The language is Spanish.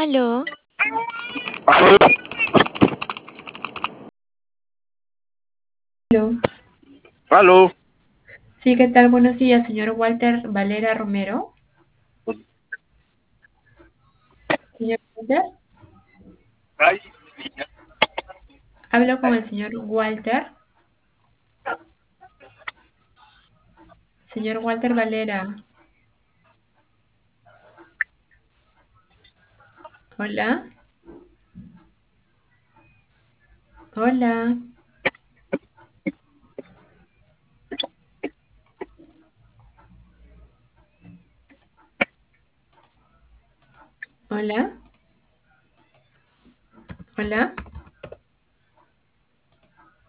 Aló, Aló. Aló. Sí, ¿qué tal? Buenos días, señor Walter Valera Romero. Señor Walter, Ay, hablo con el señor Walter. Señor Walter Valera. Hola. Hola. Hola. Hola.